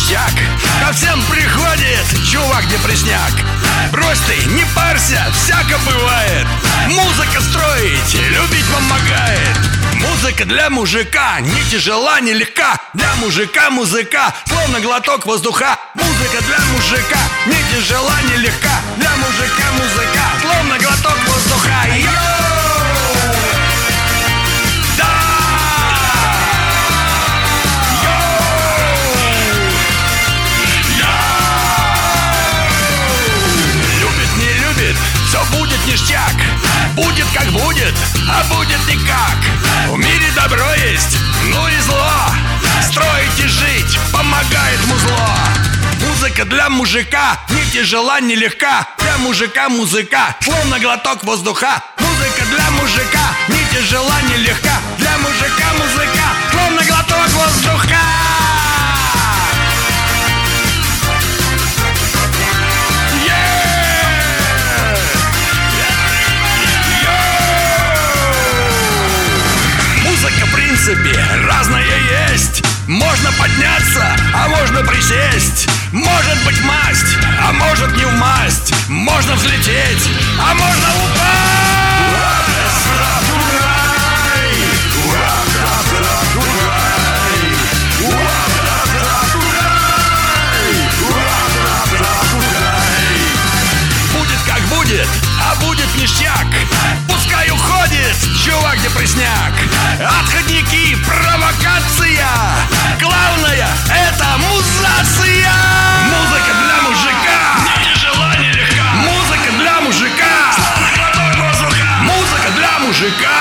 ништяк. Ко всем приходит чувак депресняк. Брось ты, не парься, всяко бывает. Музыка строить, любить помогает. Музыка для мужика, не тяжела, не легка. Для мужика музыка, словно глоток воздуха. Музыка для мужика, не тяжела, не легка. Для мужика музыка, словно глоток воздуха. Йоу! Да! Йоу! Любит, не любит, все будет ништяк. Будет как будет, а будет никак. В мире добро есть, ну и зло. Строить и жить помогает музло. Музыка для мужика, не тяжела, не легка. Для мужика музыка, словно глоток воздуха. Музыка для мужика, не тяжела, не легка. Для мужика музыка, словно глоток воздуха. Музыка, в принципе, разная есть. Можно подняться, а можно присесть. Может быть масть, а может не в масть. Можно взлететь, а можно упасть. Будет как будет, а будет ништяк. Пускай уходит чувак депресняк. Отходники, провокация. Главное — это музация. Музыка для мужика, не тяжела, не легка. Музыка для мужика, музыка для мужика.